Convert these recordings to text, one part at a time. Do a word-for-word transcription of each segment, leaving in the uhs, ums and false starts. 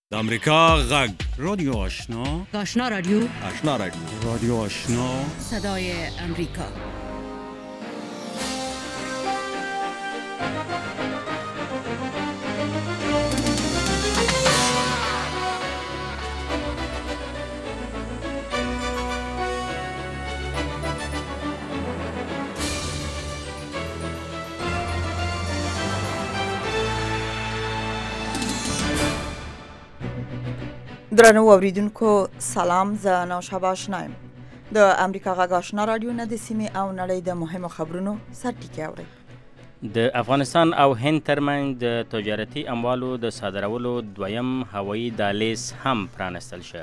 د امریکا غږ رادیو آشنا آشنا رادیو آشنا رادیو رادیو آشنا صدای امریکا. درنو اوریدونکو سلام، زه نوشابه آشنایم. د امریکا غږ آشنا رادیو نه د سیمې او نړۍ د مهمو خبرونو سرټکی اورئ. د افغانستان او هند ترمنځ د تجارتي اموالو د صادرولو دویم هوایي دهلیز هم پرانستل شو.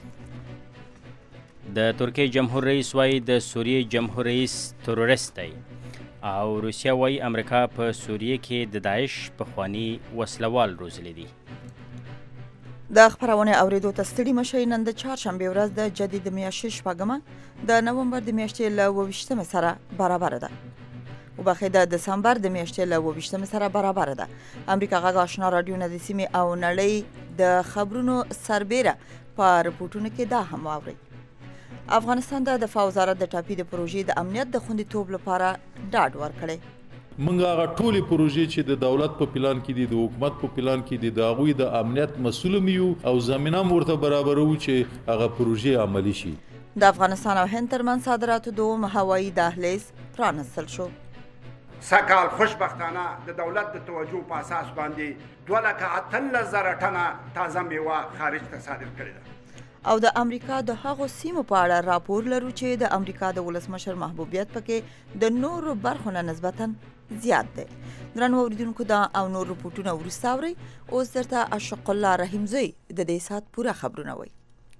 د ترکیې جمهور رئیس وایي د سوریې جمهور رئیس تروریست دی او روسیه وایي امریکا په سوریې کې د داعش پخواني وسلوال روزلی دي. د خبرونه اوریدو ته ستړي مشئ. نن د چهارشنبه ورځ د جدید میاشتې شپږمه د نومبر د میاشتې له اووه ویشتمې سره برابر ده. وبخښئ د دسمبر د میاشتې له اووه ویشتمې سره برابر ده. امریکا غږ آشنا رادیو نه د سیمې او نړۍ د خبرونو سربیره په رپورټونو کې دا هم واورئ. افغانستان د دفاع وزارت د ټاپي د پروژې د امنیت د خوندیتوب لپاره ډاډ ورکړی. منګه هغه ټولې پروژې چې د دولت په پلان کې دي، د حکومت په پلان کې دي، د هغوی د امنیت مسؤل یو او زمینه ورته برابرو چې هغه پروژې عملی شي. د افغانستان او هند ترمنځ صادراتو دوم هوایي دهلیز پرانستل شو. سکال خوشبختانه د دولت د توجه په اساس باندې دوه لکه اتلس زره ټنه تازه میوه خارج ته صادر کړې ده. او د امریکا د هغو سیمو په اړه راپور لرو چې د امریکا د ولسمشر محبوبیت پکې د نورو برخو نه نسبتاً زیات دی. درنو اوریدونکو دا او نور رپورټونه وروسته اورئ. اوس درته اشق الله رحیمزی د دې ساعت پوره خبرونه وایي.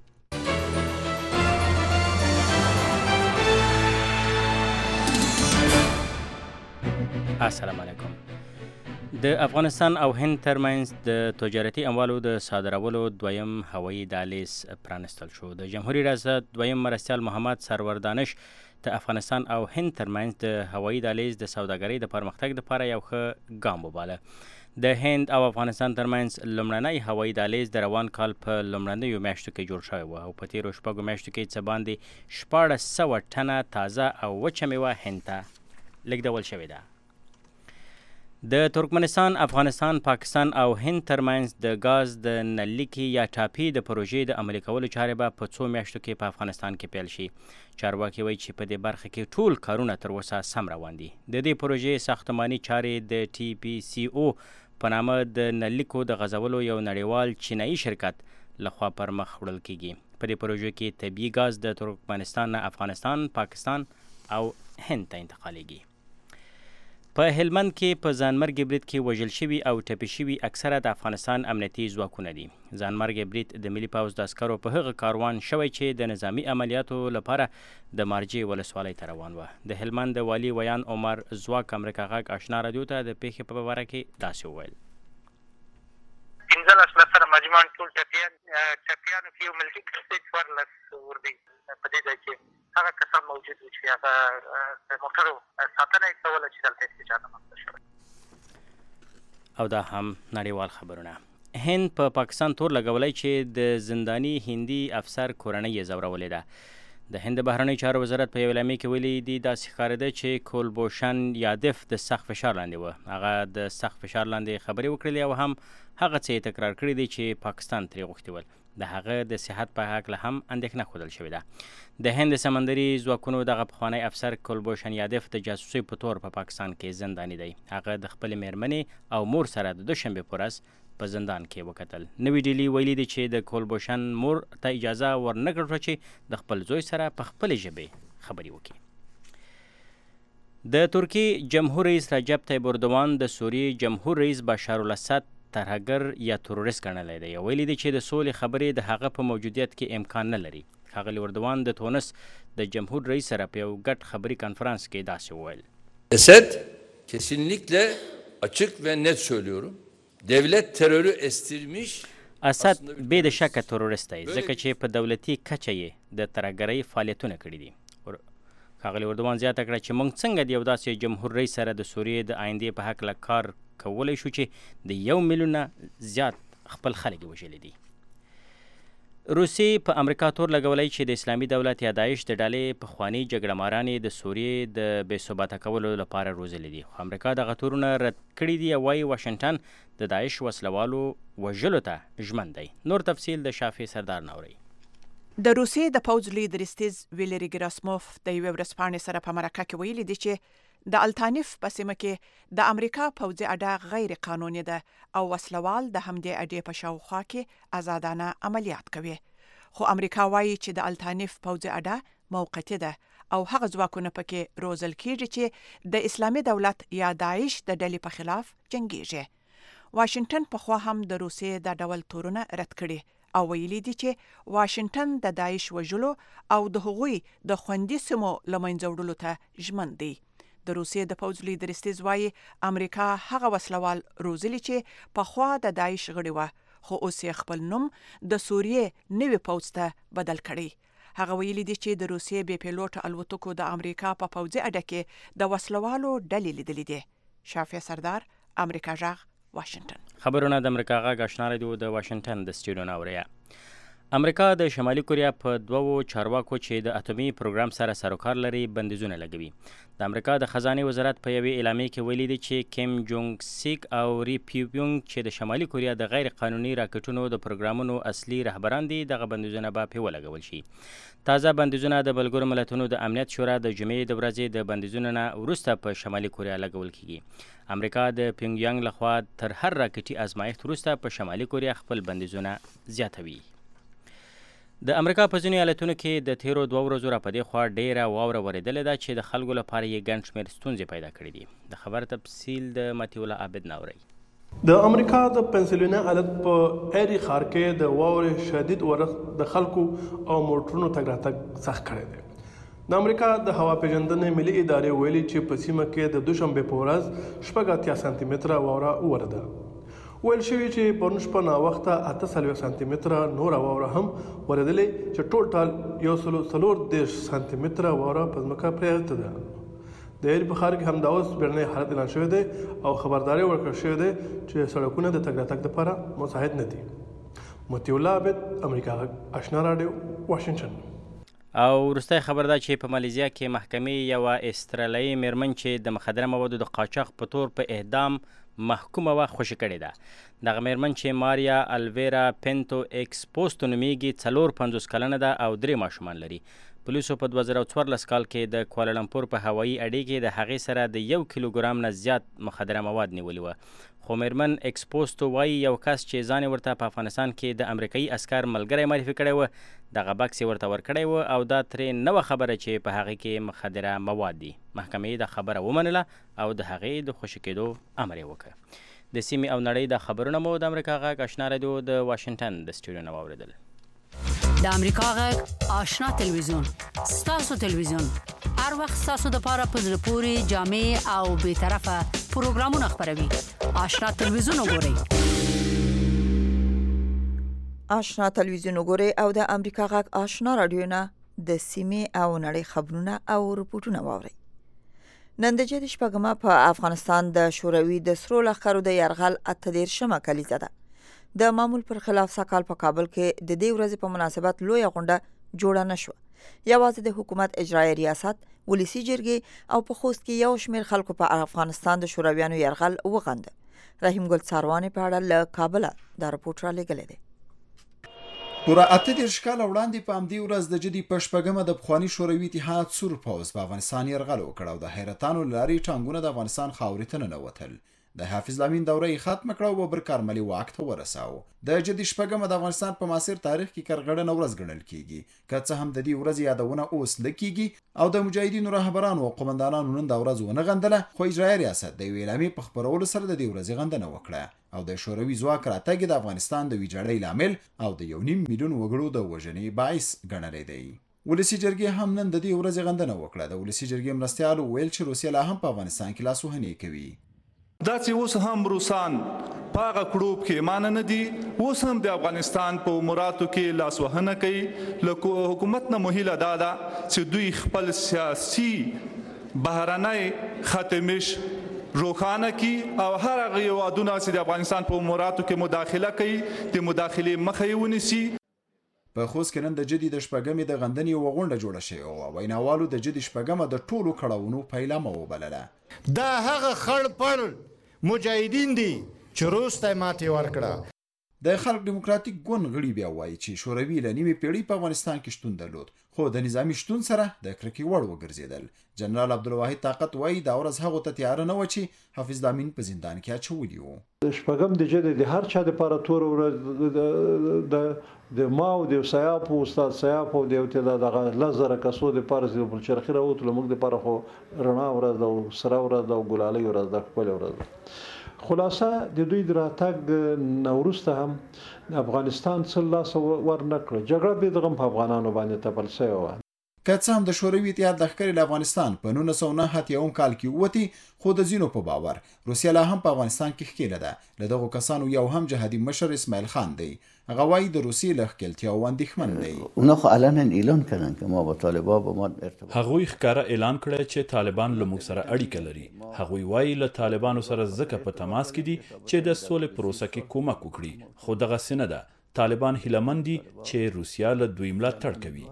السلام علیکم. د افغانستان او هند ترمنځ د تجارتي اموالو د صادرولو دویم هوایي دهلیز پرانستل شو. د جمهوریت ریاست دویم مرستیال محمد سرور دانش د افغانستان او هند ترمنځ د هوایي دهلیز د سوداګرۍ د پرمختګ لپاره یو ښه ګام وباله. د هند او افغانستان ترمنځ لومړنی هوایي دهلیز د روان کال په لومړنیو میاشتو کې جوړ شوی و او په تیرو شپږو میاشتو کې څه باندې شپاړس سوه ټنه تازه او وچه میوه هند ته لیږدول شوې ده. د ترکمنستان، افغانستان، پاکستان او هند ترمنځ د غاز د نلکې یا ټاپي د پروژې د عملي کولو چارې به په څو میاشتو کې په افغانستان کې پیل شي. چارواکي وایي چې په دې برخه کې ټول کارونه تر اوسه سم روان دي. د دې پروژې ساختماني چارې د ټي پي سی او په نامه د نلکو د غځولو یو نړیوال چینایي شرکت لخوا پر مخ وړل کیږي. په دې پروژې کې طبیعي غاز د ترکمنستان نه افغانستان، پاکستان او هند ته انتقالیږي. په هلمند کې په ځانمرګي برید کې وژل شوي او ټپي شوي اکثره د افغانستان امنیتي ځواکونه دي. ځانمرګي برید د ملي پوځ د عسکرو په هغه کاروان شوی چې د نظامي عملیاتو لپاره د مارجې ولسوالۍ ته روان و. د هلمند د والي ویان عمر ځواک امریکا غږ آشنا رادیو ته د پیښې په باره کې داسې وویل. پنځلس نفره مجموعاً ټول ټپیان ټپیانو کې یو ملټي کسټیج څوارلس وردي په دې ځای کې هغه کسان موجود وو چې هغه د موټرو ساتنه یې کوله چې دلته هېڅ چا نه مخته شوی. او دا هم نړیوال خبرونه. هند په پا پاکستان تور لګولی چې د زنداني هندي افسر کورنۍ یې ځورولې ده. د هند د بهرنیو چارو وزارت په یو اعلامیه کې ویلي دي داسې ښکارېده چې کولبوشن یادف د سخت فشار لاندې و. هغه د سخت فشار لاندې خبرې وکړلې او هم هغه څه یې تکرار کړي دي چې پاکستان ترې غوښتي ول. د هغه د صحت په هکله هم اندېښنه ښودل شوې ده. د هند سمندري ځواکونو دغه پخوانی افسر کولبوشن یادف د جاسوسۍ په تور په پا پاکستان کې زنداني دی. هغه د خپلې میرمنې او مور سره د دوشنبې په ورځ په زندان کې وکتل. نوې ډیلي ویلي دي چې د کولبوشن مور ته اجازه ورنه کړه چې د خپل زوی سره په خپلې ژبې خبرې وکړي. د ترکیې جمهور رئیس رجب طیب اردوان د سوریې جمهور رئیس بشار الاسد ترهګر یا تروریست ګڼلی دی. ویلي دي چې د سولې خبرې د هغه په موجودیت کې امکان نه لري. ښاغلي اردوان د تونس د جمهور رئیس سره په یو ګډ خبري کنفرانس کې داسې وویل. Esed kesinlikle açık ve net söylüyorum. Devlet terörü estirmiş. اسد بې د شکه تروریست دی ځکه چې په دولتي کچه یې د ترهګرۍ فعالیتونه کړي دي. ښاغلي اردوان زیاته کړه چې موږ څنګه د یو داسې جمهور رئیس سره د سوریې د آیندې په هکله کار کولی شو چې د یو میلیون نه زیات خپل خلک یې وژلي دي. روسیې په امریکا تور لګولی چې د اسلامي دولت یا داعش د ډلې پخواني جګړه مارانې د سوریې د بې ثباته کولو لپاره روزلي دي، خو امریکا دغه تورونه رد کړي دي او وایي واشنګټن د داعش وسلوالو وژلو ته ژمن دی. نور تفصیل د شافي سردار نوري. د روسیې د پوځ لیډر ستیز ویلری ګراسموف د یوې ورځپاڼې سره په مرکه کې ویلي دي چې د التانف په سیمه کې د امریکا پوځي اډه غیر قانوني ده او وسلوال د همدې اډې په شاوخوا کې آزادانه عملیات کوي. خو امریکا وایي چې د التانف پوځي اډه موقتي ده او هغه ځواکونه پکې روزل کیږي چې د اسلامي دولت یا داعش د ډلې په خلاف جنګیږي. واشنګټن په خوا هم د روسیې د ډول تورونه رد کړي او ویلي دي چې واشنګټن د داعش وژلو او د هغوی د خوندي سیمو له منځه وړلو ته ژمن دی. د روسیې د پوځ لیډر ستیز وایي امریکا هغه وسلوال روزلي چې پخوا د داعش غړي وه، خو اوس یې خپل نوم د سوریې نوي پوځ ته بدل کړی. هغه ویلي دي چې د روسیې بې پیلوټه الوتکو د امریکا په پوځي اډه کې د وسلوالو ډلې لیدلې دي. شافیه سردار، امریکا غږ، واشنګټن. خبرونه د امریکا غږ آشنا رادیو د واشنګټن د سټوډیو نه اورئ. امریکا د شمالي کوریا په دوو چارواکو چې د اتومي پروګرام سره سروکار لري بندیزونه لګوي. د امریکا د خزانې وزارت په یوې اعلامیې کې ویلي دي چې کیم جونګ سیک او ری پیونګ چې د شمالي کوریا د غیر قانوني راکټونو د پروګرامونو اصلي رهبران دي، دغه بندیزونه به پرې ولګول شي. تازه بندیزونه د ملګرو ملتونو د امنیت شورا د جمعې د ورځې د بندیزونو نه وروسته په شمالي کوریا لګول کیږي. امریکا د پیونګ یانګ لخوا تر هر راکټي ازمایښت وروسته په شمالي کوریا خپل بندیزونه زیاتوي. د امریکا په ځینو ایالتونو کې د تیرو دوه ورځو راپدې خوا ډیره واوره ورېدلې ده چې د خلکو لپاره یې ګڼ شمېر ستونزې پیدا کړي دي. د خبر تفصیل د متیولا عابد نه اورئ. د امریکا د پنسلوانیا ایالت په ایری ښار کې د واورې شدید ورښت د خلکو او موټرونو تګ راتګ سخت کړی دی. د امریکا د هوا پیژندنې ملي ادارې ویلي چې په سیمه کې د دوشنبې په ورځ شپږ اتیا سانتي متره واوره وورېده. ویل شوي چې پرون شپه ناوخته اته څلوېښت سانتي متره نوره واوره هم ورېدلې چې ټول ټال یو سلو څلور دېرش سانتي متره واوره په ځمکه پرېوته ده. د ایري په ښار کې همدا اوس بیړنی حالت اعلان شوی دی او خبرداری ورکړل شوې ده چې سړکونه د تګ راتګ لپاره مساعد نه دي. مطیع الله عابد، امریکا غږ، آشنا راډیو، واشنګټن. او وروستی خبر ده چې په مالیزیا کې محکمې یوه استرالیایي میرمن چې د مخدره موادو د قاچاق په تور په اعدام محکومه وه خوشي کړې ده. دغه میرمن چې ماریا الویرا پینتو ایکسپوستو نومیږي څلور پنځوس کلنه ده او درې ماشومان لري. پولیسو په دوه زره څوارلس کال کې د کوالالمپور په هوایي اډې کې د هغې سره د یو کیلوګرام نه زیات مخدره مواد نیولي وه. خو میرمن ایکسپوستو وایي یو کس چې ځان یې ورته په افغانستان کې د امریکایي عسکر ملګری معرفي کړی و، دغه بکس یې ورته ورکړی و او دا ترې نه وه خبره چې په هغې کې مخدره مواد دي. محکمې دا خبره ومنله او د هغې د خوشي کېدو امر یې وکړ. د سیمې او نړۍ د خبرونه مو د امریکا غږ آشنا رادیو د واشنګټن د سټوډیو نه واورېدل. د امریکا غږ آشنا تلویزیون، ستاسو تلویزیون، هر وخت ستاسو دپاره په زړه پورې جامع او بې طرفه پروګرامونه خپروي. آشنا تلویزیون وګورئ. آشنا تلویزیون وګورئ او د امریکا غږ آشنا رادیو نه د سیمې او نړۍ خبرونه او رپورټونه واورئ. نن د جدي شپږمه په افغانستان د شوروي د سرو لښکرو د یرغل اته دېرشمه کلیزه ده. د معمول پر خلاف سکال په کابل کې د دې ورځې په مناسبت لویه غونډه جوړه نه شوه. یوازې د حکومت اجرایي ریاست، ولسي جرګې او په خوست کې یو شمېر خلکو په افغانستان د شورویانو یرغل وغنده. رحیم ګل څاروانې په اړه له کابله دا رپورټ رالیږلی دی. پوره اته دېرش کاله وړاندې په همدې ورځ د جدي په شپږمه د پخواني شوروي اتحاد سور پوځ په افغانستان یرغل وکړ او د حیرتانو له لارې ټانګونه د افغانستان خاورې ته ننوتل. د حافظ لامین دوره یې ختمه کړه او بابر کارملي واک ته ورساوه. د جدي شپږمه د افغانستان په معاصر تاریخ کې کرغړنه ورځ ګڼل کیږي، که څه هم د دې ورځې یادونه اوس نه کیږي او د مجاهدینو رهبرانو او قومندانانو نن دا ورځ ونه غندله، خو اجرایي ریاست د یوې اعلامیې په خپرولو سره د دې ورځې غندنه وکړه او د شوروي ځواک راتګ د افغانستان د ویجاړۍ لامل او د یو نیم میلیون وګړو د وژنې باعث ګڼلی دی. ولسي جرګې هم نن د دې ورځې غندنه وکړه. د ولسي جرګې مرستیالو ویل چې روسیه لا هم په افغانستان کې لاسوهنې کوي. دا چې اوس هم روسان په هغه کړوب کې مانه نه دي، اوس هم د افغانستان په اموراتو کې لاسوهنه کوي. له حکومت نه مهیله دا ده چې دوی خپل سیاسي بهرنی ختمیش روخانه کی او هر هغه هیوادونه چې د افغانستان په اموراتو کې مداخله کوي د مداخلې مخه یې ونیسي. په خوست کې نن د جدي د شپږمې د غندنې یوه غونډه جوړه شوې وه. ویناوالو د جدي شپږمه د ټولو کړاوونو پیلامه وبلله. دا هغه خړ پړ مجاهدین دي چې روس ته ماتې ورکړه. د خلق دیموکراتیک ګوند غړي بیا وایي چې شوروي له نیمې پیړۍ په افغانستان کې شتون درلود، خو د نظامي شتون سره د کرکې وړ وګرځېدل. جنرال عبدالواحد طاقت وایي دا ورځ هغو ته تیاره نه وه چې حافظ دامین په زندان کې اچولي وو. شپږم د جدي د هر چا دپاره توره ورځ د د ما او د سیاف استاد سیاف او د یو ته دغه لس زره کسو دپاره چې بلچرخي راوتلو موږ دپاره خو رڼا ورځ ده او سره ورځ ده او ګلالۍ ورځ ده، ښکلې ورځ ده. خلاصه د دوی د راتګ نه وروسته هم افغانستان څه لاس ور نه کړ. جګړه به دغه په افغانانو باندې تپل شوې وه. که څه هم د شوروي اتحاد لښکرې له افغانستان په نولس سوه نهه اتیاوم کال کې ووتې، خو د ځینو په باور روسیه لا هم په افغانستان کې ښکېله ده. له دغو کسانو یو هم جهادي مشر اسماعیل خان دی. هغه وایي د روسیې له ښکېلتیاوو اندېښمن دی. اونا خو علنا اعلان کردن که ما با طالبان با ما ارتباط. هغوی ښکاره اعلان کړی چې طالبان له موږ سره اړیکه لري. هغوی وایي له طالبانو سره ځکه په تماس کې دي چې د سولې پروسه کې کومک وکړي، خو دغسې نه ده. طالبان هیلهمند دي چې روسیه له دوی ملاتړ کوي.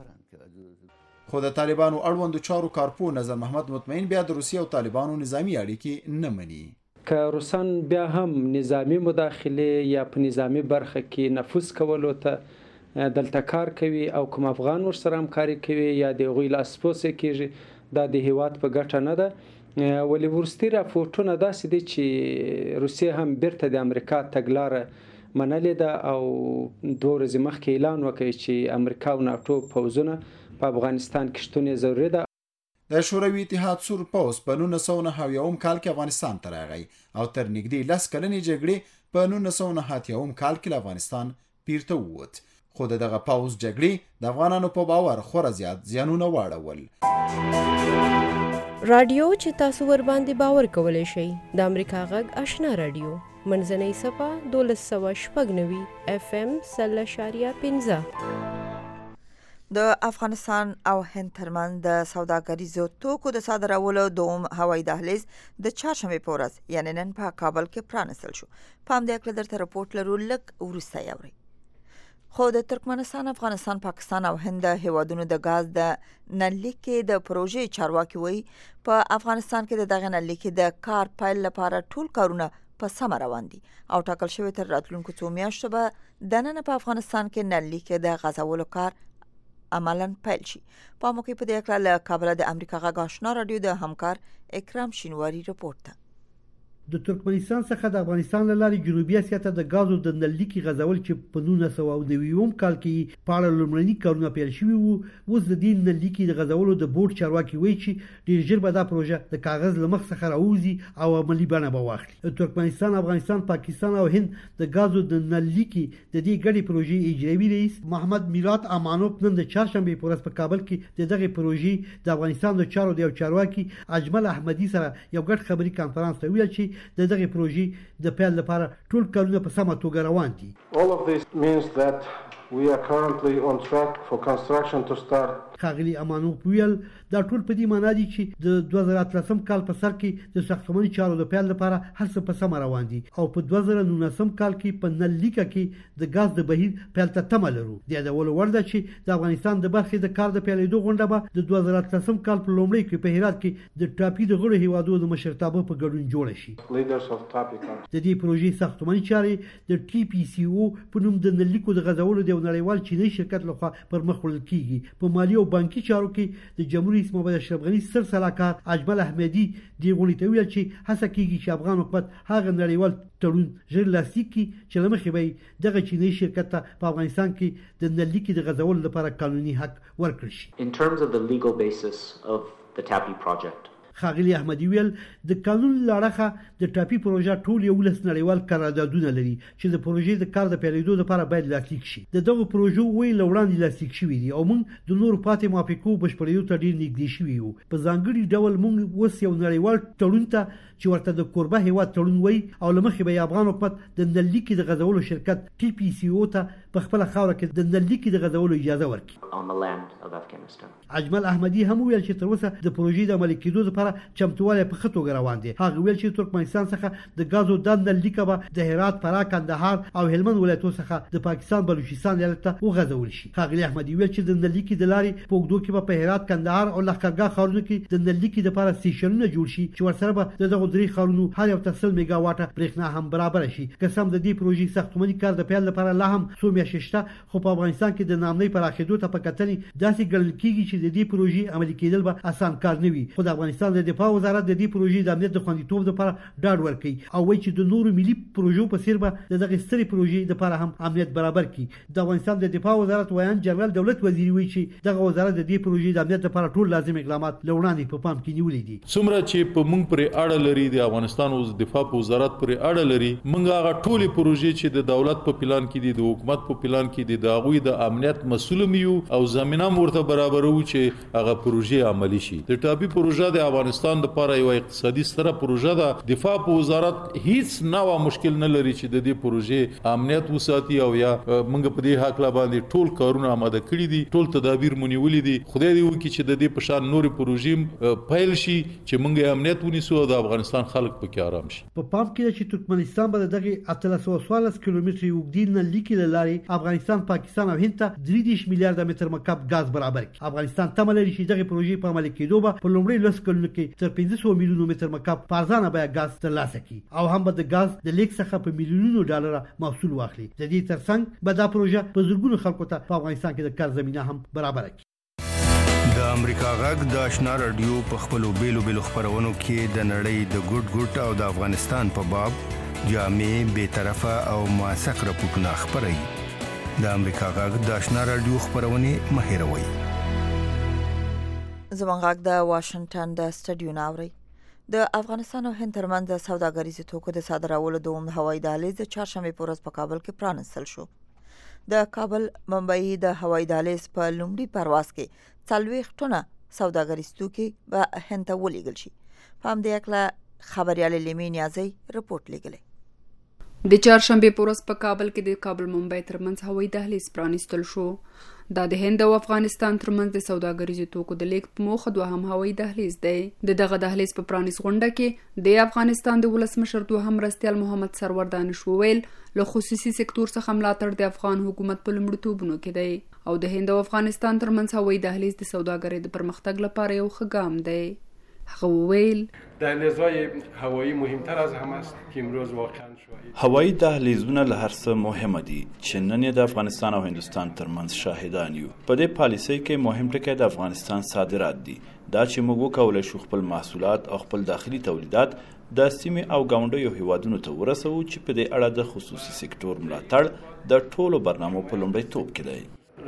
خو د طالبانو اړوندو چارو کارپو نظر محمد مطمئن بیا د روسیې او طالبانو نظامی اړیکې نه مني. که روسان بیا هم نظامی مداخله یا په نظامی برخه کې نفوذ کولو ته دلته کار کوي او کوم افغان ورسره همکاري کوي یا د هغوی لاس پوڅې کېږي، دا د هیواد په ګټه نه ده. ولې وروستي راپورټونه داسې دي چې روسیه هم بیرته د امریکا تګلاره منلې ده او دوه ورځې مخکې اعلان وکړي چې امریکا او ناټو پوځونه په افغانستان کې شتون یې ضروري ده. د شوروي اتحاد سور پوځ په نولس سوه نهه اویاوم کال کې افغانستان ته راغی او تر نږدې لس کلنې جګړې په نولس سوه نهه اتیاوم کال کې له افغانستان پیرته ووت. خو د دغه پوځ جګړې د افغانانو په باور خورا زیات زیانونه واړول. رادیو چې تاسو ور باندې باور کولای شئ د امریکا غږ آشنا رادیو منځنۍ صفه دولس سوه شپږ نوي اف ام سل اشاریه پنځه. د افغانستان او هند ترمن د سوداګریزو توکو د صادرولو دوم هوایي دهلیز د چهارشنبې په ورځ یعنې نن په کابل کې پرانستل شو. په همدې هکله درته رپورټ لرو، لږ وروسته یې اورئ. خو د ترکمنستان، افغانستان، پاکستان او هند د هیوادونو د ګاز د نللیکې د پروژې چارواکي وایي په افغانستان کې د دغه نللیکې د کار پیل لپاره ټول کارونه په سمه روان دي او ټاکل شوی تر راتلونکو څو میاشتو به دننه په افغانستان کې نللیکې د غځولو کار عملاً پیل شي. په موقع په دې اړه له کابل د امریکا غږ آشنا رادیو د همکار اکرام شینواری رپورټ ده. د ترکمنستان څخه د افغانستان له لارې جنوبي اسیا ته د غازو د نللیکې غځول چې په نولس سوه نوي کال کې په اړه لومړني کارونه پیل شوي وو، اوس د دې نللیکې د غځولو د بورډ چارواکي وایي چې ډېر ژر به دا پروژه د کاغذ له مخ څخه راوځي او عملي بڼه به واخلي. ترکمنستان، افغانستان، پاکستان او هند د غازو د نللیکې د دې ګډې پروژې اجرایي رئیس محمد میرات امانوف نن د چهارشنبې په ورځ په کابل کې د دغې پروژې د افغانستان د چارو د یو چارواکي اجمل احمدي سره یو ګډ خبري کانفرنس ته ویل چې د دغه پروژې د پیل لپاره ټول کارونه په سمه توګه روان دي. All of this means that we are currently on track for construction to start. ښاغلي امانوف ویل دا ټول په دې معنا دي چې د دوه زره اتلسم کال په سر کې د ساختماني چارو د پیل لپاره هر څه په سمه روان دي او په دوه زره نولسم کال کې په نللیکه کې د ګاز د بهیر پیل ته تمه لرو. د یادولو وړ ده چې د افغانستان د برخې د کار د پیلېدو غونډه به د دوه زره اتلسم کال په لومړۍ کې په هرات کې د ټاپي د غړو هیوادونو د مشرتابه په ګډون جوړه شي. د دې پروژې ساختماني چارې د ټي پی سی او په نوم د نللیکو د غځولو د یو نړیوال چینی شرکت لخوا پر مخ وړل کیږي. په مالي او بانکي چارو کې د جمهوریت رئیس محمد اشرف غني سر سلاکار اجمل احمدي د غونډې ته ویل چې هڅه کیږي چې افغان حکومت هغه نړیوال تړون ژر لاسلیک کړي چې له مخې به دغه چینی شرکت ته په افغانستان کې د نللیکې د غځولو لپاره قانوني حق ورکړل شي. In terms of the legal basis of the T A P I project, ښاغلي احمدي ویل د قانون له اړخه د ټاپي پروژه ټول یولس نړیوال قراردادونه لري چې د پروژې د کار د پیلېدو لپاره باید لاسلیک شي. د دغو پروژو ویل له وړاندې لاسلیک شوي دي او موږ د نورو پاتې موافقو بشپړېدو ته ډېر نږدې شوي یو. په ځانګړي ډول موږ اوس یو نړیوال تړون ته چې ورته د کوربه هیواد تړون وایي او له مخې به افغان حکومت د نللیکې د غځولو شرکت ټي پی سی او ته په خپله خاوره کې د نللیکې د غځولو اجازه ورکړي. اجمل احمدي هم ویل چې تر اوسه د پروژې د عملي کېدو لپاره لپاره چمتووالی په ښه توګه روان دي. هغه ویل چې ترکمنستان څخه د غازو د نل لیکه به د هرات، فراه، کندهار او هلمند ولایتونو څخه د پاکستان بلوچستان ایالت ته وغځول شي. ښاغلي احمدي ویل چې د نل لیکې د لارې په اوږدو کې به په هرات، کندهار او لښکرګاه ښارونو کې د نل لیکې دپاره سټیشنونه جوړ شي چې ورسره به د دغو درې ښارونو هر یو ته سل میګا واټه برېښنا هم برابره شي. که سم د دې پروژې ساختماني کار د پیل لپاره لا هم څو میاشتې شته، خو په افغانستان کې د نامنۍ پراخېدو ته په کتنې داسې ګڼل کېږي چې د دې پروژې عملي کېدل به اسان کار نه وي. خو د افغانستان د دفاع وزارت د دې پروژې د امنیت د خوندیتوب لپاره ډاډ ورکوي او وایي چې د نورو ملي پروژو په څېر به د دغې سترې پروژې لپاره هم امنیت برابر کړي. د افغانستان د دفاع وزارت ویان جنرال دولت وزیري وایي چې دغه وزارت د دې پروژې د امنیت لپاره ټول لازم اقدامات له وړاندې په پام کې نیولي دي. څومره چې په موږ پرې اړه لري د افغانستان او دفاع په وزارت پرې اړه لري، موږ هغه ټولې پروژې چې د دولت په پلان کې دي، د حکومت په پلان کې دي، د هغوی د امنیت مسؤل یو او زمینه ورته برابرو چې هغه پروژې عملی شي. د ټاپي پروژه د افغانستان لپاره یو اقتصادي ستره پروژه ده. دفاع په وزارت هیڅ نوع مشکل نه لري چې د دې پروژې امنیت وساتي او یا موږ په دې حق لا باندې ټول کارونه آماده کړي دي، ټول تدابیر مونیولې دي. خدای دې وکړي چې د دې په شان نورې پروژې پیل شي چې موږ امنیت ونیسو او د افغانستان خلک پکې آرام شي. په پام کې چې ترکمنستان به دغه اتلس سوه څوارلس کیلومتره اوږدې نل لیکې له لارې افغانستان، پاکستان او هند ته درې دېرش میلیارده متر مکعب ګاز برابر کړي. افغانستان تمه لري چې دغه پروژې په عملي کېدو به په لومړي لس کلونو کې تر پنځه سوه میلیونو متر مکعب په ارزانه بیه ګاز ترلاسه کړي او هم به د ګاز د لیک څخه په میلیونونو ډالره محصول واخلي. د دې ترڅنګ به دا پروژه په زرګونو خلکو ته په افغانستان کې د کار زمینه هم برابره کړي. د امریکا غږ د آشنا رادیو په خپلو بیلو بیلو خبرونو کې د نړۍ د ګډ ګډ او د افغانستان په باب جامع، بیطرفه او موثق راپورټونه خپروي. د امریکا غږ د آشنا رادیو خبرونه مه هېروئ. زموږ غږ د واشنگټن د سټډیو نه اورئ. د افغانستان او هند ترمنځ د سوداګریزو توکو د صادرولو دوم هوایي دهلیز د چهارشنبې په ورځ په کابل کې پرانستل شو. د کابل ممبئی د هوایي دهلیز په لومړي پرواز کې څلوېښت ټنه سوداګریز توکي به هند ته ولېږل شي. په همدې هکله خبریال لیمې نیازۍ رپورټ لیږلی. د چهارشنبې په ورځ په کابل کې د کابل ممبئی ترمنځ هوایي دهلیز پرانستل شو. دا د هند او افغانستان ترمنځ د سوداګریزو توکو د لیږد په موخه دوهم هوایي دهلیز دی. د دغه دهلیز په پرانیست غونډه کې د افغانستان د ولسمشر دوهم مرستیال محمد سرور دانش وویل له خصوصي سکتور څخه ملاتړ د افغان حکومت په لومړیتوبونو کې دی او د هند او افغانستان ترمنځ هوایي دهلیز د سوداګرۍ د پرمختګ لپاره یو ښه ګام دی. هغه وویل دهلیزهای هوایی مهمتر از همه است که امروز واقعا شاهد هوایی دهلیزونه له هر څه مهمه دي چې نن د افغانستان او هندستان ترمنځ شاهدان یو. په دې پالیسۍ کې مهم ټکی د افغانستان صادرات دي. دا چې موږ وکولای شو خپل محصولات او خپل داخلي تولیدات د سیمې او ګاونډیو هیوادونو ته ورسوو چې په دې اړه د خصوصي سکتور ملاتړ د ټولو برنامو په لومړیتوب کې دی.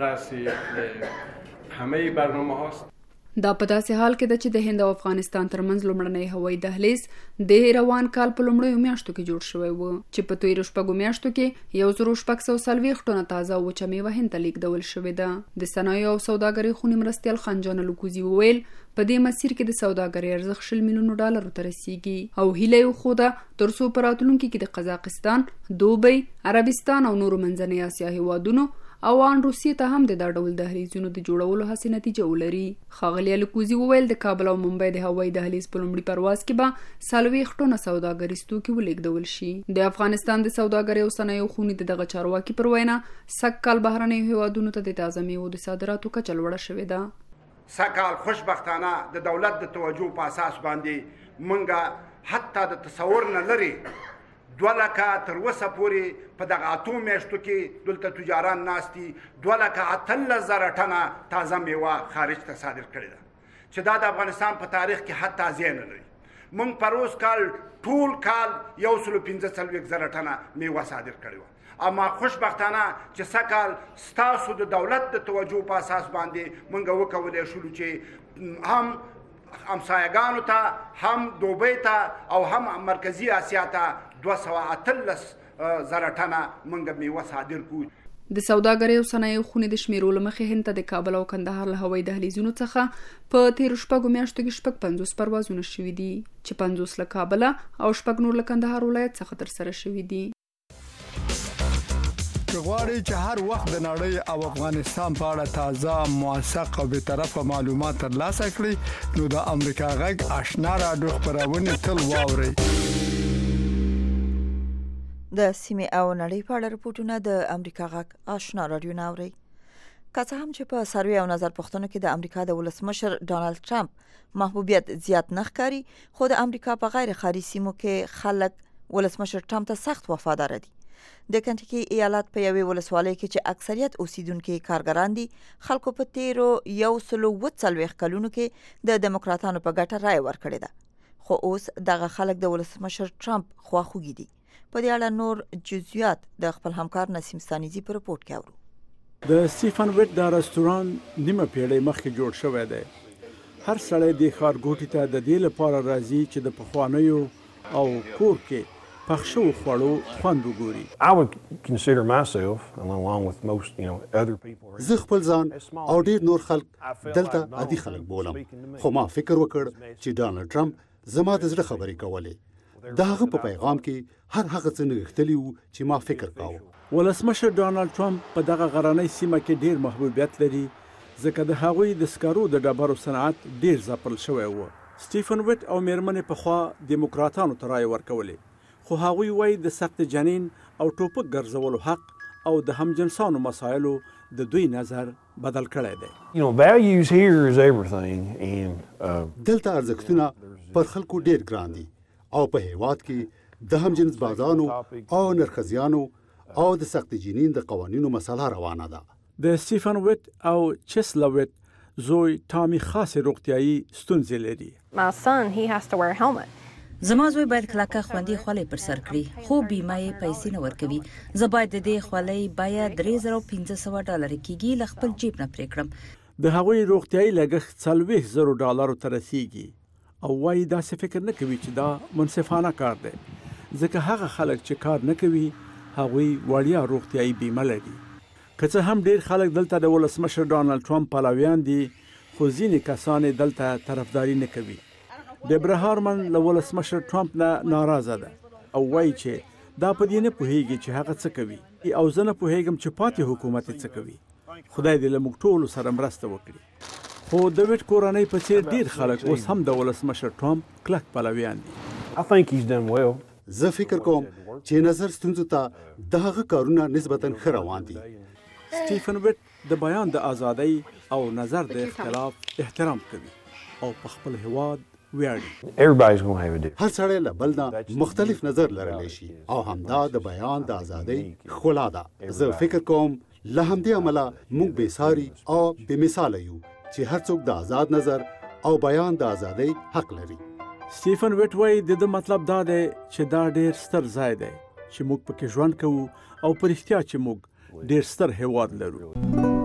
رأس همه برنامه هاست. دا په داسې حال کې ده چې د هند او افغانستان ترمنځ لومړنی هوایي دهلیز د روان کال په لومړیو میاشتو کې جوړ شوی و چې په تېرو شپږو میاشتو کې یو زرو شپږ سوه څلوېښت ټنه تازه وچه میوه هند ته لیږدول شوې ده. د صنایعو او سوداګرۍ خونې مرستیال خنجان الکوزي وویل په دې مسیر کې د سوداګرۍ ارزښت شل میلیونو ډالرو ته رسیږي او هیله یې وښوده تر څو په راتلونکي کې د قزاقستان، دوبۍ، عربستان او نورو منځنۍ اسیا هیوادونو او ان روسیې ته هم د دا ډول دهلیزونو د جوړولو هڅې نتیجه ولري. ښاغلي الکوزي وویل د کابل او ممبئی د هوایي دهلیز په لومړي پرواز کې به څلوېښت ټنه سوداګریز توکي ولېږدول شي. د افغانستان د سوداګرۍ او صنایعو خونې د دغه چارواکي پر وینا سږ کال بهرنیو هیوادونو ته د تازه میوو د صادراتو کچه لوړه شوې ده. سږ کال خوشبختانه د دولت د توجه په اساس باندې موږ حتی د تصور نه لري دوه لکه تر اوسه پورې په دغه اتو میاشتو کې دلته تجاران ناستي دوه لکه اتلس زره ټنه تازه میوه خارج ته صادر کړې ده چې دا د افغانستان په تاریخ کې حتی ځای نه لري. موږ په روز کال ټول کال یو سلو پنځه څلوېښت زره ټنه میوه صادر کړې وه. اما خوشبختانه چې سږ کال ستاسو د دولت د توجه په اساس باندې موږ وکولی شولو چې هم همسایګانو ته، هم دوبۍ ته او هم مرکزي اسیا ته دوه سوه اتلس زره ټنه موږ میوه صادر کړو. د سوداګرۍ او صنایعو خونې د شمیرو له مخې هند ته د کابل او کندهار له هوایي دهلیزونو څخه په تېرو شپږو میاشتو کې شپږ پنځوس پروازونه شوي دي چې پنځوس له کابله او شپږ نور له کندهار ولایت څخه ترسره شوي دي. چې غواړئ چې هر وخت د نړۍ او افغانستان په اړه تازه موثق او به طرفه معلومات ترلاسه کړئ نو د امریکا غږ آشنا رادیو خبرونه تل واورئ. د سیمې او نړۍ په اړه رپورټونه د امریکا غږ آشنا رادیو ناوړي. که څه هم چې په سروې او نظر پوښتنو کې د امریکا د ولسمشر ډانلډ ټرمپ محبوبیت زیات نه ښکاري، خو د امریکا په غیر ښاري سیمو کې خلک ولسمشر ټرمپ ته سخت وفادار دي. د کنټکی ایالت په یوې ولسوالۍ کې چې اکثریت اوسیدونکو کارګران دي، خلکو په تیرو یو سلو و څلوېښت کلونو کې د دیموکراتانو په ګټه رای ورکړې ده، خو اوس دغه خلک د ولسمشر ټرمپ خواخوږي دي. په دې اړه نور جزئیات د خپل همکار نسیم ستانیزي په رپورت کې اورو. د سټیفن ویټ دا رستوران نیمه پیړۍ مخکې جوړ شوی دی. هر سړی د ښارګوټي ته د دې لپاره راځي چې د پخوانیو او کور کې پخ شوو خوړو خوند وګوري. I would consider myself along with most, you know, other people. زه خپل ځان او ډیر نور خلک دلته عادي خلک بولم، خو ما فکر وکړ چې ډانلډ ټرمپ زما د زړه خبرې کولې. د هغه په پیغام کې هر هغه څه نغښتلی وو چې ما فکر کاوه. ولسمشر ډانلډ ټرمپ په دغه غرنۍ سیمه کې ډیر محبوبیت لري ځکه د هغوی د سکارو د ډبرو صنعت ډیر ځپل شوی و. سټیفن ویټ او میرمنې پخوا دیموکراتانو ته رای ورکولې، خو هغوی وایي د سخت جنین او ټوپک ګرځولو حق او د همجنسانو مسایلو د دوی نظر بدل کړی دی. You know, values here is everything and uh, دلته ارزښتونه پر خلکو ډیر ګران دي او په هیواد کې د همجنس بازانو او نرخزیانو او د سخت جنین د قوانینو مسله روانه ده. د سټیفن ویټ او چسلا ویټ زوی ټامي خاصه روغتیايي ستونزې لري. My son, he has to wear a helmet. زما زوی باید کلکه خوندي خولۍ پر سر کړي، خو بیمه یې پیسې نه ورکوي. زه باید د دې خولۍ بیه درې زره پنځه سوه ډالر کېږي، له خپل جیب نه پرې کړم. د هغوی روغتیايي لګښت څلوېښت زره ډالرو ته رسیږي او وایي داسې فکر نه کوي چې دا منصفانه کار دی ځکه هغه خلک چې کار نه کوي هغوی وړیا روغتیايي بیمه لري. که څه هم ډیر خلک دلته د ولسمشر ډانلډ ټرمپ پلویان دي، خو ځینې کسان دلته طرفداري نه کوي. ډیبرا هارمن له ولسمشر ټرمپ نه ناراضه ده او وایي چې دا په دې نه پوهیږي چې هغه څه کوي او زه نه پوهیږم چې پاتې حکومت څه کوي. خدای دې له موږ ټولو سره مرسته وکړي. خو د ویټ کورنۍ په څیر ډیر خلک اوس هم د ولسمشر ټرمپ کلک پلویان دي. I think he's done well. زه فکر کوم چې نظر ستونزو ته د هغه کارونه نسبتاً ښه روان دي. سټیفن ویټ د بیان د ازادۍ او نظر د اختلاف احترام کوي او په خپل هیواد Everybody's going to have a different. هر سړی له بل نه مختلف نظر لرلی شي او همدا د بیان د ازادۍ ښکلا ده. زه فکر کوم له همدې امله موږ بېساري او بې مثاله یو چې هر څوک د آزاد نظر او بیان د ازادۍ حق لري. سټیفن ویټ وایي د ده مطلب دا دی چې دا ډیر ستر ځای دی چې موږ پکې ژوند کوو او په رښتیا چې موږ ډیر ستر هیواد لرو.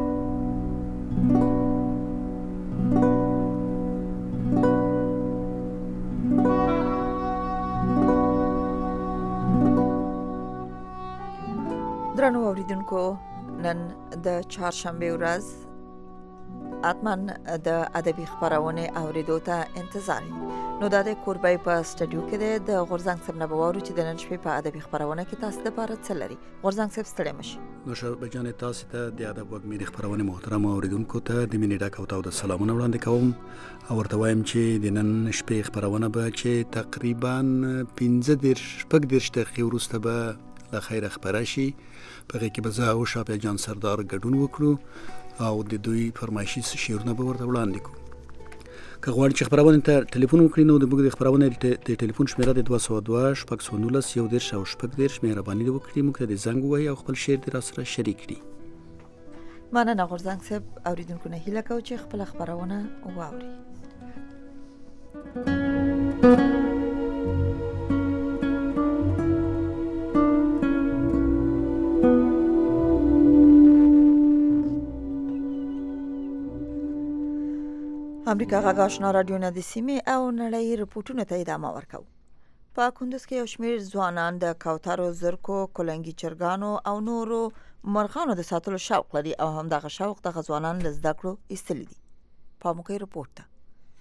درنو اوریدونکو، نن د چهارشنبه ورځ اتمن د ادبي خبرونه اوریدو ته انتظار نو د کوربای په سټډیو کې د غورزنګ صاحب نه بوارو چې د نن شپې په ادبي خبرونه کې تاسو د پاره څه لري. غورزنګ صاحب ستړي مشي. نو شابه جان تاسو ته د ادب وګمې خبرونه محترم اوریدونکو ته د مینې ډاک او د سلامونه وړاندې کوم او ورته وایم چې د نن شپې خبرونه به چې تقریبا پنځه دیرش شپږ دیرش دقیقې وروسته به له خیره خبره شي. په هغې کې به زه او شابه جان سردار ګډون وکړو او د دوی فرمایشي شعرونه به ورته وړاندې کړو. که غواړئ چې خبرونه ته ټلیفون وکړئ نو د موږ د خبرونه د ټلیفون شمیره د دوه سوه دوه شپږ سوه نولس یو دېرش او شپږ دېرش مهرباني دې وکړئ موږ ته د زنګ ووهئ او خپل شعر دې راسره شریک کړي. مننه غورزنګ صاحب. اوریدونکو نه هیله کوو چې خپله خبرونه واوري. امریکا غږ آشنا رادیو نه د سیمې او نړۍ رپورټونو ته ادامه ورکوو. په کندوز کې یو شمېر ځوانان د کوترو، زرکو، کلنګي چرګانو او نورو مرغانو د ساتلو شوق لري او همدغه شوق دغه ځوانان له زده کړو ایستلي دي. په موږ رپورټ ته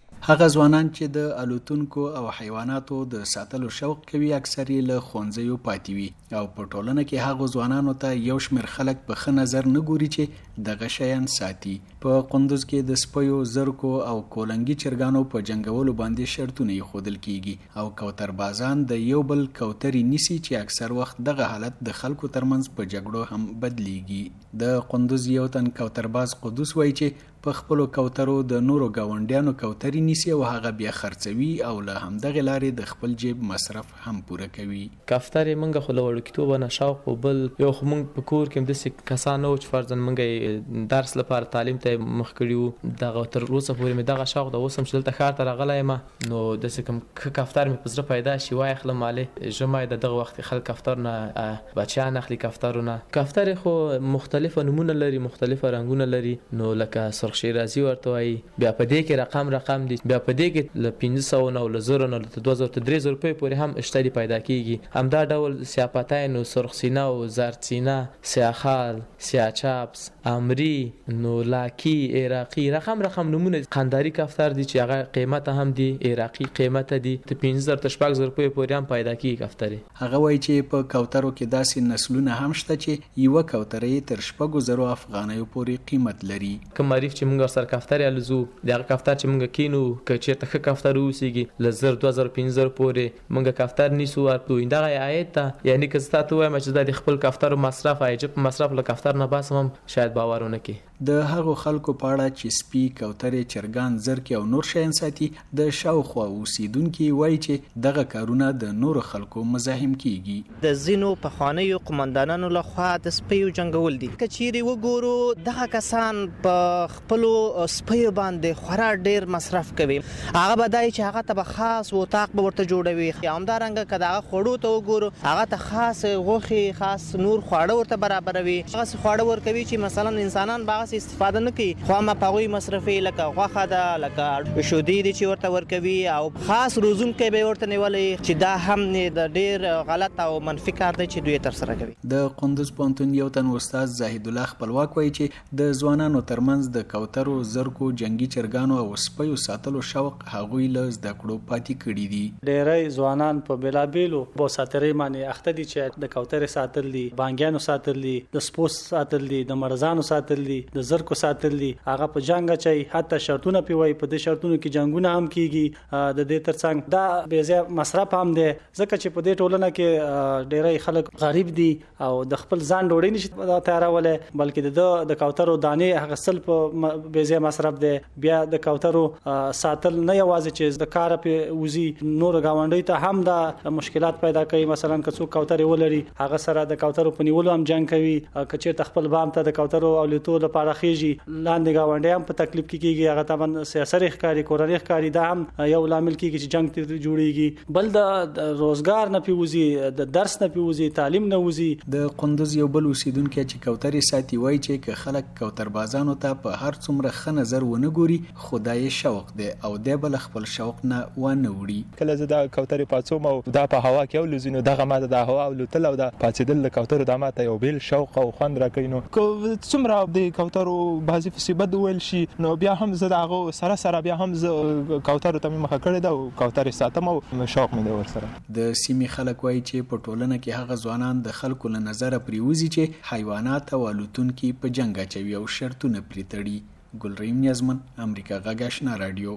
هغه ځوانان چې د الوتونکو او حیواناتو د ساتلو شوق کوي اکثر یې له ښوونځیو پاتې وي او په ټولنه کې هغو ځوانانو ته یو شمېر خلک په ښه نظر نه ګوري چې دغه شیان ساتي. په قندوز کې د سپیو، زرکو او کولنګي چرګانو په جنګولو باندې شرطونه ایښودل کیږي او کوتربازان د یو بل کوترې نیسي چې اکثر وخت دغه حالت د خلکو ترمنځ په جګړو هم بدلیږي. د قندوز یو تن کوترباز قدوس وایي چې په خپلو کوترو د نورو ګاونډیانو کوترې نیسي او هغه بیا خرڅوي او له همدغې لارې د خپل جیب مصرف هم پوره کوي. کفتر موږ خو له وړوکتوبه نه شوق و، بل یو خو موږ په کور کې همداسې کسان نه وو چې فرضاً موږ درس لپاره تعلیم ته مخ کړي وو. دغه تر اوسه پورې مې دغه شوق ده. اوس هم چې دلته ښار ته راغلی یم نو داسې کوم ښه کفتر مې په زړه پیدا شي واخلم مالې ژمی د دغه وخت خلک کفتر نه بچیان اخلي کفترو نه. کفتر خو مختلفه نومونه لري، مختلفه رنګونه لري، نو لکه سرخ شیرازي ورته وایي، بیا په دې کې رقم رقم دي، بیا په دې کې له پنځه سوه نه او له زرو نه له دوه زره تر درې زره روپۍ پورې هم اشتري پیدا کېږي. همدا ډول سیاپتین او سرخ سینه او زرد سینه، سیاخال، سیاچاپس، امری، نو لاکی، عراقي، رقم رقم نومونه. قنداري کفتر دي چې هغه قیمت هم دي عراقي قیمت دي، د پنځه زره تر شپږ زره روپۍ پورې هم پیدا کېږي کفترې. هغه وایي چې په کوترو کې داسې نسلونه هم شته چې یوه کوترې تر شپږو زرو افغانیو پورې قیمت لري. کوم معرف چې موږ سره کفتر الوزو دغه کفتر چې موږ کینو که چیرته ښه کفتر اوسېږي له زر دوه زره پنځه زره پورې موږ کفتر نیسو ورکړو. دغه عاید ته یعنې که زه تا ته ووایم چې دا د خپل کفترو مصرف عجب مصرف له کفتر نه باسم هم شاید باور ونه کړي. د هغو خلکو په اړه چې سپي، کوترې، چرګان، زرکې او نور شیان ساتي د شاوخوا اوسیدونکي وایي چې دغه کارونه د نورو خلکو مزاحم کیږي. د ځینو پخوانیو قمندانانو لخوا د سپیو جنګول دي. که چیرې وګورو دغه کسان په خپلو سپیو باندې خورا ډیر مصرف کوي. هغه به دای چې هغه ته به خاص وطاق به ورته جوړوي. همدارنګه که دغه خوړو ته وګورو هغه ته خاص غوښې، خاص نور خواړه ورته برابروي. هغه خواړه ورکوي چې مثلا انسانان به استفاده نه کوي، خو هم په هغوی مصرفي لکه غوښه ده، لکه شودې دي چې ورته ورکوي او خاص روزونکی به یې ورته نیولی چې دا هم د ډېر غلط او منفي کار دی چې دوی یې ترسره کوي. د قندوز پوهنتون یو تن استاد زاهد الله خپلواک وایي چې د ځوانانو ترمنځ د کوترو، زرکو، جنګي چرګانو او سپیو ساتلو شوق هغوی له زده کړو پاتې کړي دي. ډېری ځوانان په بېلابېلو بوساترۍ باندې اخته دي چې د کوترې ساتل دي، بانګیانو ساتل دي، د سپو ساتل دي، د مرزانو ساتل دي، د زرکو ساتل دي. هغه په جنگ اچي، حتی شرطونه پیوي. په دې شرطونو کې جنگونه هم کیږي. د دې ترڅنګ دا بې ځای مصرف هم دی ځکه چې په دې ټولنه کې ډېری خلک غریب دي او د خپل ځان ډوډۍ نشي تیارولی، بلکې د د کوترو دانې اخیستل په بې ځای مصرف دی. بیا د کوترو ساتل نه یوازې چې د کاره پې وځي، نور ګاونډۍ ته هم دا مشکلات پیدا کوي. مثلا که څوک کوترې ولري هغه سره د کوترو په نیولو هم جنګ کوي. که چېرته خپل بام ته د کوترو او لیتو لپاره خېږي لاندې ګاونډی هم په تکلیف کې کېږي، هغه ته سیاسري ښکاري، کورنۍ ښکاري. دا هم یو لامل کېږي چې جنګ ته جوړېږي. بل د روزګار نه پیوځي، د درس نه پیوځي، تعلیم نه وځي. د قندوز یو بل اوسیدونکی چې کوترې ساتي وایي چې که خلک کوتربازانو ته په هر څومره ښه نظر ونه ګوري خو دا یې شوق دی او دی به له خپل شوق نه ونه وړي. کله زه د کوترې پاڅوم او دا په هوا کې الوځي نو دغه ماته د هوا الوتل او د پاڅېدل د کوترو دا ماته یو بېل شوق او خوند راکوي. نو څومره د کوترو بعضې مصیبت وویل شي نو بیا هم زه د هغو سره سره بیا هم زه کوترو ته مې مخه کړې ده او کوترې ساتم او شوق مې دی ورسره. د سیمې خلک وایي چې په ټولنه کې هغه ځوانان د خلکو له نظره پرېوځي چې حیوانات او الوتونکي په جنګ اچوي او شرطونه پرې تړي. ګلریم نیازمن، امریکا غږ آشنا راډیو.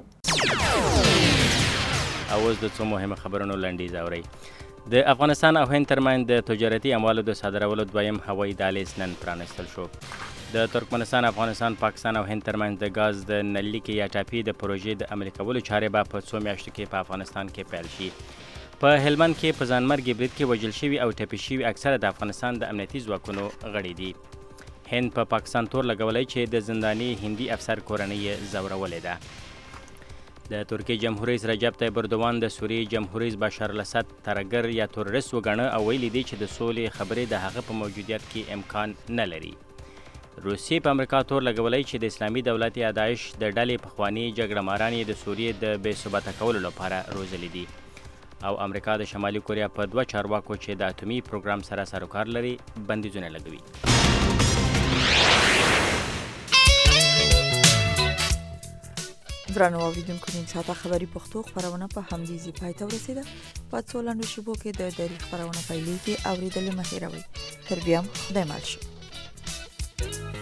اوس د څو مهمه خبرونو لنډیز اورئ. د افغانستان او هند ترمنځ د تجارتي اموالو د صادرولو دویم هوایي دهلیز نن پرانستل شو. د ترکمنستان، افغانستان، پاکستان او هند ترمنځ د ګاز د نللیکې یا ټاپي د پروژې د عملي کولو چارې به په څو میاشتو کې په افغانستان کې پیل شي. په هلمند کې په ځانمرګي برید کې وژل شوي او ټپي شوي اکثره د افغانستان د امنیتي ځواکونو غړي دي. هند په پا پاکستان تور لګولی چې د زنداني هندي افسر کورنۍ یې ځورولې ده. د ترکیې جمهور رئیس رجب طیب اردوان د سوریې جمهور رئیس بشار الاسد ترهګر یا تروریست وګڼه او ویلي دی چې د سولې خبرې د هغه په موجودیت کې امکان نه لري. روسیې په امریکا تور لګولی چې د اسلامي دولت یا داعش د ډلې پخواني جګړه ماران یې د سوریې د بې ثباته کولو لپاره روزلي دي. او امریکا د شمالي کوریا په دوه چارواکو چې د اتومي پروګرام سره سروکار لري بندیزونه لګوي. درنو اوریدونکو نیم ساعته خبری پښتو خبرونه په همدې ځای پای ته ورسیده. په څو لنډو شیبو کې د دری خبرونه پیلېږي. اوریدل مه هېروئ. تر بیا خدای مل شه.